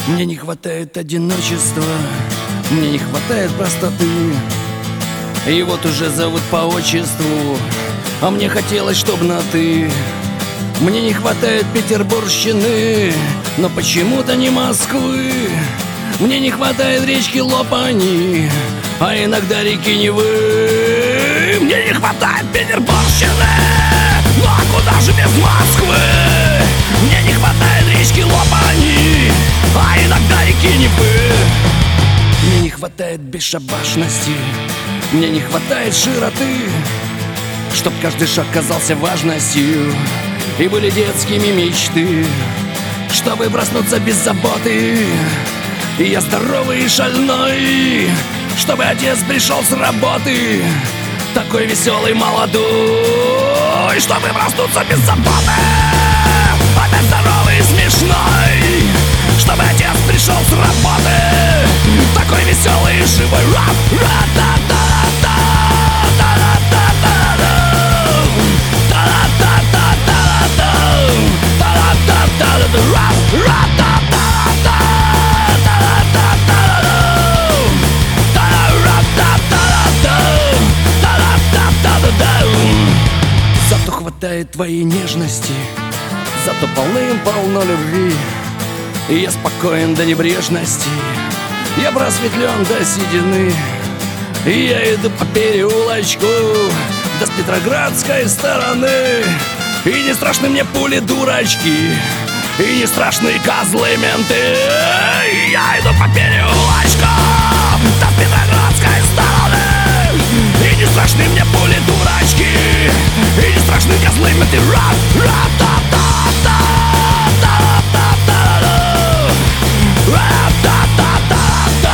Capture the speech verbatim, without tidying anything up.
Мне не хватает одиночества, мне не хватает простоты. И вот уже зовут по отчеству, а мне хотелось, чтоб на «ты». Мне не хватает петербургщины, но почему-то не Москвы. Мне не хватает речки Лопани, а иногда реки Невы. Мне не хватает петербургщины, ну а куда же без Москвы? Мне не хватает речки Лопани, а иногда реки Невы. Мне не хватает бесшабашности, мне не хватает широты, чтоб каждый шаг казался важностью и были детскими мечты. Чтобы проснуться без заботы, и я здоровый и шальной. Чтобы отец пришел с работы, такой веселый, молодой. Чтобы проснуться без заботы, опять здоровый и смешной. Чтобы отец пришел с работы, такой веселый и живой. Зато хватает твоей нежности, зато полным-полно любви. И я спокоен до небрежности, я просветлен до седины. И я иду по переулочку до с Петроградской стороны. И не страшны мне пули дурачки, и не страшны козлы менты. И я иду по переулочку до с Петроградской стороны. И не страшны мне пули дурачки, и не страшны козлы менты. Ра-ра-та-та-та-та-та-та-та-та-та.